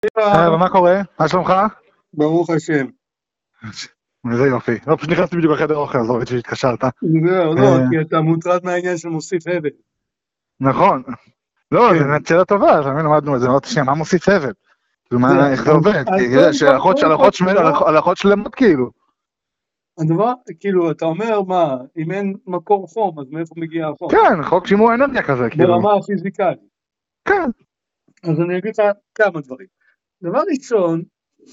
מה קורה? מה שלומך? ברוך השם. איזה יופי. לא, פשוט נכנסתי בדיוק לחדר אוכל, אז לא ראיתי שהתקשרת. זהו, לא, כי אתה מוטרד מהעניין של מוסיף הבל. נכון. לא, כן. זו שאלה טובה, אז אני למדנו את זה, אמרתי שנייה, מה מוסיף הבל? זהו. איך זה עובד? אז כי קודם כל, הלכות שלמות כאילו. הדבר, כאילו, אתה אומר, מה, אם אין מקור חום, אז מאיפה מגיע החום? כן, חוק שימור אנרגיה כזה, כאילו. ברמה הפיזיקלית. כן. אז אני אגיד לך כמה דברים. דבר ראשון,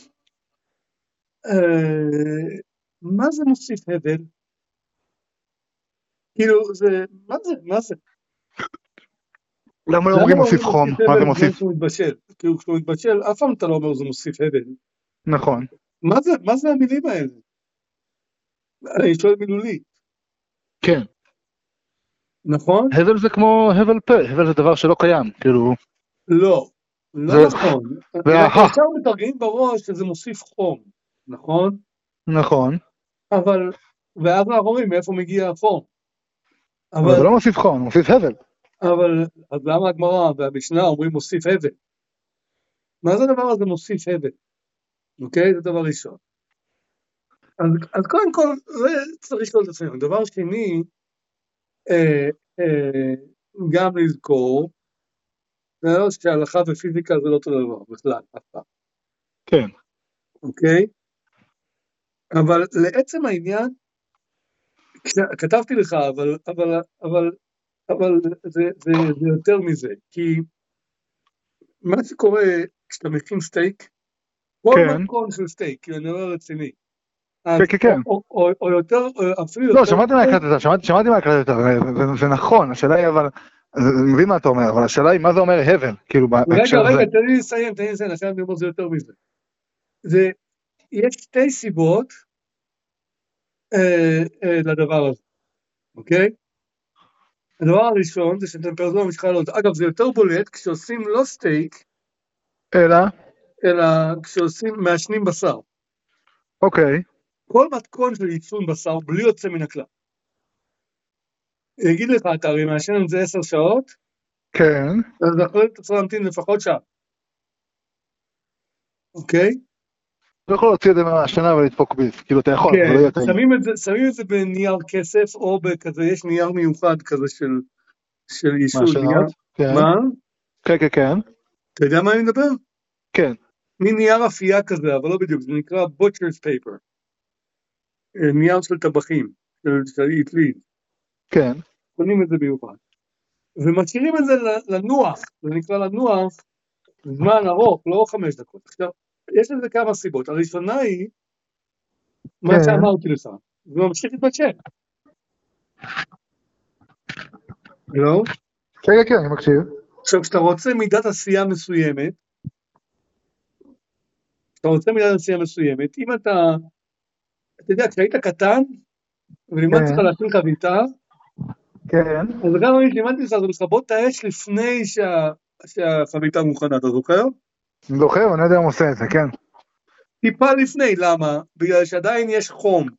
מה זה מוסיף הבל? כאילו, מה זה? למה לא למה אומרים לא מוסיף אומרים חום? מוסיף מה זה הבל בזמן מוסיף? שהוא מתבשל? כאילו, כשהוא מתבשל, אף פעם אתה לא אומר זה מוסיף הבל. נכון. מה זה המילים האלה? אני שואל מילולית, כן. נכון? הבל זה כמו הבל פה, הבל זה דבר שלא קיים, כאילו. לא זה... נכון. אנחנו והה. עכשיו מתרגעים בראש שזה מוסיף חום, נכון? נכון. אבל, ואז אנחנו אומרים מאיפה מגיע החום. אבל זה אבל, לא מוסיף חום, מוסיף הבל. אז למה הגמרא והמשנה אומרים מוסיף הבל? מה זה הדבר הזה מוסיף הבל? אוקיי? זה דבר ראשון. אז קודם כל, זה צריך לשאול את עצמנו. דבר שני, גם לזכור, שההלכה ופיזיקה זה לא אותו דבר בכלל, אף פעם. כן. אוקיי? אבל לעצם העניין, כתבתי לך, אבל זה יותר מזה, כי מה שקורה כשאתה מכין סטייק, כל כן. מתכון של סטייק, כי אני אומר רציני, כן, אז כן, כן. או יותר, אפילו לא, יותר, שמעתי מה הקלטת, זה נכון, השאלה היא אבל, אני מבין מה אתה אומר, אבל השאלה היא מה זה אומר הבל, כאילו בהקשר הזה. רגע, תן לי לסיים, עכשיו אני אומר זה יותר מזה. יש שתי סיבות לדבר הזה, אוקיי? הדבר הראשון זה שטמפרטורה ממשיכה לעלות. אגב, זה יותר בולט כשעושים לא סטייק, אלא כשעושים, מעשנים בשר. אוקיי. כל מתכון של ייצון בשר, בלי יוצא מן הכלל. אגיד לך, אתה הרי מעשן את זה 10 שעות, כן. אז אחרי אתה צריך להמתין לפחות שעה. אוקיי? לא יכול להוציא את זה מהשנה ולדפוק ביס, כאילו אתה יכול, אבל לא יהיה כן, שמים את זה בנייר כסף, או בכזה, יש נייר מיוחד כזה של יישון. מהשנות, כן. מה? כן, כן, כן. אתה יודע מה אני מדבר? כן. מין נייר אפייה כזה, אבל לא בדיוק, זה נקרא butcher's paper. נייר של טבחים, של עטלית. כן. קונים את זה מיוחד. ומשאירים את זה לנוח, זה נקרא לנוח, זמן ארוך, לא 5 דקות. עכשיו, יש לזה כמה סיבות. הראשונה היא, מה כן. שאמרתי לך, זה ממשיך להתבשל. לא? כן, כן, אני מקשיב. עכשיו, כשאתה רוצה מידת עשייה מסוימת, אם אתה יודע, כשהיית קטן, ולימדתי לך להכין חביתה, כן. אז גם אני לימדתי לך, זה לכבות את האש לפני שהחביתה מוכנה, אתה זוכר? אני זוכר, אני יודע אם עושה את זה, כן. טיפה לפני, למה? בגלל שעדיין יש חום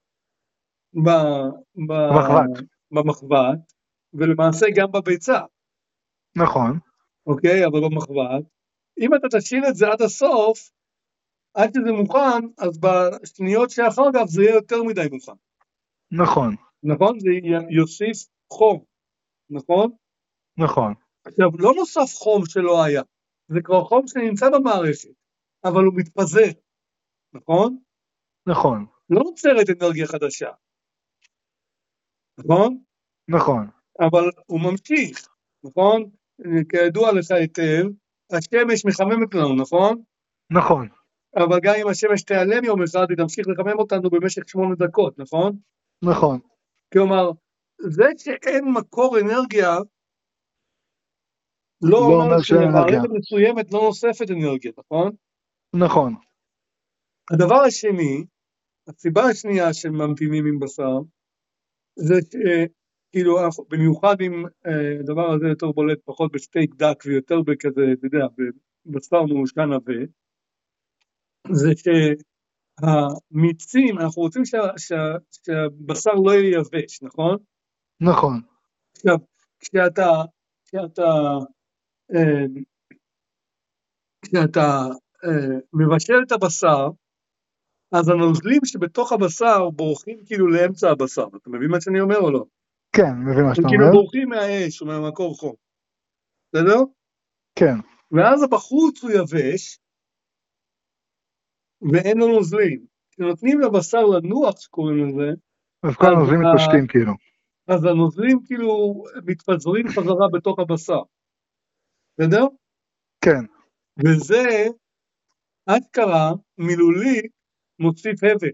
במחבת, ולמעשה גם בביצה. נכון. אוקיי, אבל במחבת. אם אתה תשאיר את זה עד הסוף, עד שזה מוכן, אז בשניות שאחר כך זה יהיה יותר מדי מוכן. נכון. נכון? זה יוסיף חום. נכון? נכון. עכשיו, לא נוסף חום שלא היה. זה כבר חום שנמצא במערכת, אבל הוא מתפזר. נכון? נכון. לא נוצרת אנרגיה חדשה. נכון? נכון. אבל הוא ממשיך. נכון? כידוע לך היטב, השמש מחממת לנו, נכון? נכון. אבל גם אם השמש תיעלם יום אחד, היא תמשיך לחמם אותנו במשך 8 דקות, נכון? נכון. כלומר, זה שאין מקור אנרגיה, לא לא אומר אומר שאין אנרגיה. שלמערכת מסוימת לא נוספת אנרגיה, נכון? נכון. הדבר השני, הסיבה השנייה שממתינים עם בשר, זה כאילו, במיוחד אם הדבר הזה יותר בולט פחות בסטייק דק ויותר בכזה, אתה יודע, בבשר מעושן עבה, זה שהמיצים, אנחנו רוצים שהבשר לא יהיה יבש, נכון? נכון. עכשיו, כשאתה מבשל את הבשר, אז הנוזלים שבתוך הבשר בורחים כאילו לאמצע הבשר. אתה מבין מה שאני אומר או לא? כן, מבין מה שאתה הם כאילו אומר. בורחים מהאש או מהמקור חום. בסדר? כן. ואז בחוץ הוא יבש, ואין לו נוזלים. כשנותנים לבשר לנוח, שקוראים לזה, אז כל הנוזלים מתפשטים כאילו. אז הנוזלים כאילו מתפזרים חזרה בתוך הבשר. בסדר? כן. וזה, אשכרה, מילולי, מוסיף הבל.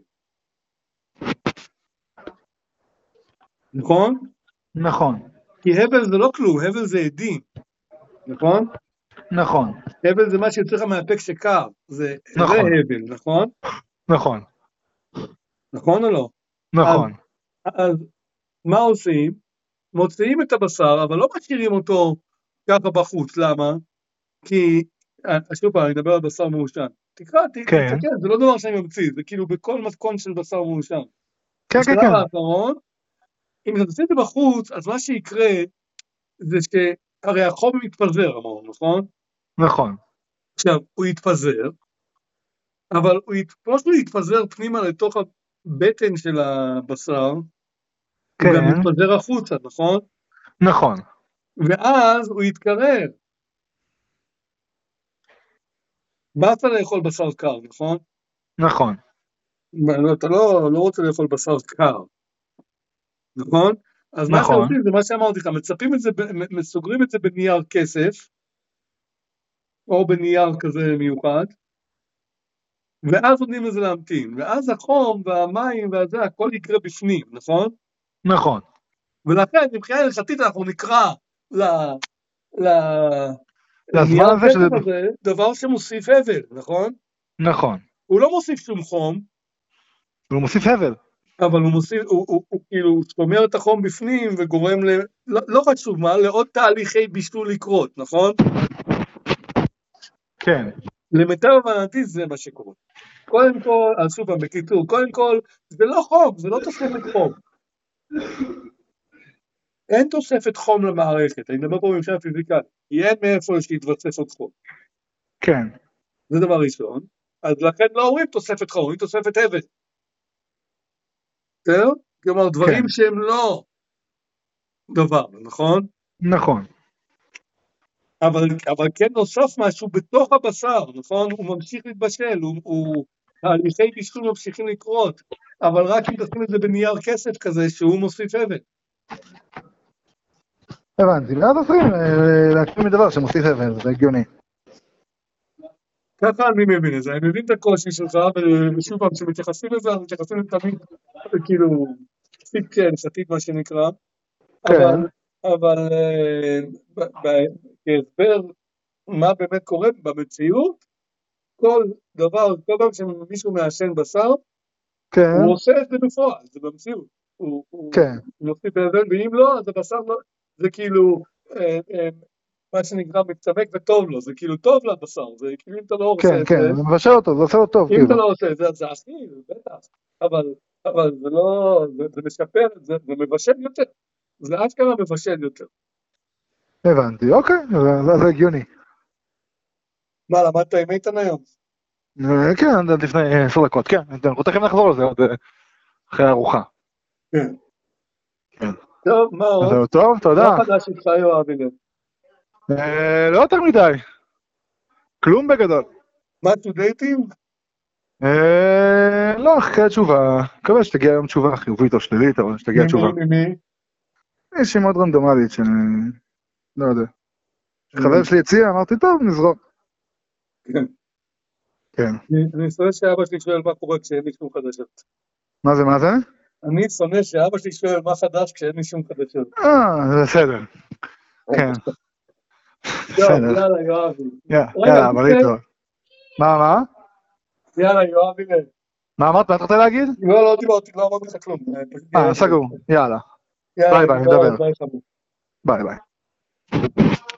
נכון? נכון. כי הבל זה לא כלום, הבל זה עדים. נכון? נכון. הבל זה מה שיוצא לך מהפה כשקר. זה נכון. הבל, נכון? נכון. נכון או לא? נכון. אז מה עושים? מוציאים את הבשר, אבל לא משאירים אותו ככה בחוץ. למה? כי, שוב פעם, אני מדבר על בשר מעושן. תקרא, תסתכל, זה לא דבר שאני ממציא, זה כאילו בכל מתכון של בשר מעושן. כן, כן, בשלב כן. האחרון, אם אתה תעשה את זה בחוץ, אז מה שיקרה, זה שהרי החום מתפזר, אמרנו, נכון? נכון. עכשיו, הוא יתפזר, אבל כמו שהוא יתפזר פנימה לתוך הבטן של הבשר, הוא גם יתפזר החוצה, נכון? נכון. ואז הוא יתקרר. באת לאכול בשר קר, נכון? נכון. אתה לא רוצה לאכול בשר קר, נכון? אז מה שעושים זה מה שאמרתי לך, מצפים את זה, סוגרים את זה בנייר כסף, או בנייר כזה מיוחד, ואז נותנים לזה להמתין, ואז החום והמים והזה, הכל יקרה בפנים, נכון? נכון. ולכן, מבחינה הלכתית אנחנו נקרא לזמן לנייר הזה כסף הזה, דבר שמוסיף הבל, נכון? נכון. הוא לא מוסיף שום חום, הוא מוסיף הבל. אבל הוא מוסיף, הוא כאילו שומר את החום בפנים וגורם לא חשוב מה, לעוד תהליכי בישול לקרות, נכון? כן. למיטב הבנתי זה מה שקורה. קודם כל, שוב פעם, בקיצור, קודם כל, זה לא חום, זה לא תוספת חום. אין תוספת חום למערכת, אני מדבר פה במשל פיזיקלי, כי אין מאיפה שיתווסף עוד חום. כן. זה דבר ראשון, אז לכן לא אומרים תוספת חום, אומרים תוספת הבל. בסדר? כלומר, דברים שהם לא דבר, נכון? נכון. אבל כן נוסף משהו בתוך הבשר, נכון? הוא ממשיך להתבשל, תהליכי בישול ממשיכים לקרות, אבל רק אם תשים את זה בנייר כסף כזה, שהוא מוסיף הבל. הבנתי, ואז עושים להקים מדבר שמוסיף הבל, זה הגיוני. ככה אני מבין את זה, אני מבין את הקושי שלך, ושוב פעם, כשמתייחסים לזה, אז מתייחסים תמיד, כאילו, פיקציה הלכתית מה שנקרא, אבל כהסבר מה באמת קורה במציאות, כל דבר, כל פעם שמישהו מעשן בשר, הוא עושה את זה בפועל, זה במציאות, הוא מוסיף הבל, ואם לא, אז הבשר לא, זה כאילו, מה שנקרא מצמק וטוב לו, זה כאילו טוב לבשר, זה כאילו אם אתה לא עושה את זה, כן, זה מבשל אותו, זה עושה לו טוב, אם אתה לא עושה את זה, זה הכי, בטח, אבל זה לא, זה משפר, זה מבשל יותר, זה אשכרה מבשל יותר. הבנתי, אוקיי, זה הגיוני. מה, למדת עם איתן היום? כן, לפני 10 דקות, כן, אנחנו תכף נחזור לזה עוד אחרי הארוחה. כן. טוב, מה עוד? טוב, תודה. מה חדש איתך יואב? לא יותר מדי. כלום בגדול. מה, דייטים? לא, אחרי תשובה. מקווה שתגיע היום תשובה חיובית או שלילית, אבל שתגיע תשובה. ממי? יש לי מאוד רנדומלית שאני לא יודע. חבר שלי הציע, אמרתי, טוב, נזרום. כן. כן. אני שונא שאבא שלי שואל מה קורה כשאין לי שום חדשות. מה זה, מה זה? אני שונא שאבא שלי שואל מה חדש כשאין לי שום חדשות. זה בסדר. כן. בסדר. יאללה, יואבי. יאללה, אבל להתראות. מה? יאללה, יואבי. מה אמרת? מה אתה רוצה להגיד? לא דיברתי, לא אמרתי לך כלום. סגור, יאללה. ביי, נדבר. ביי.